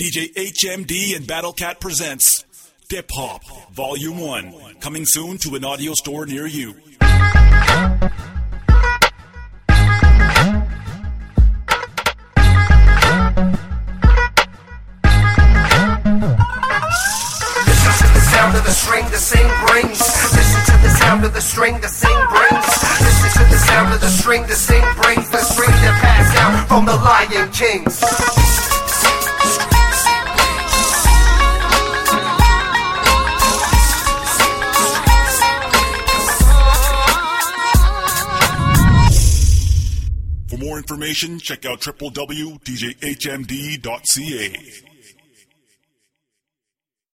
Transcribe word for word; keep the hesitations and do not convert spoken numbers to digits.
D J H M D and Battle Cat presents Dip Hop Volume one, coming soon to an audio store near you. Sound of the string the sing brings. Listen to the sound of the string the sing brings. Listen to the sound of the string the sing brings. The string that passed down from the Lion Kings. For more information, check out w w w dot d j h m d dot c a.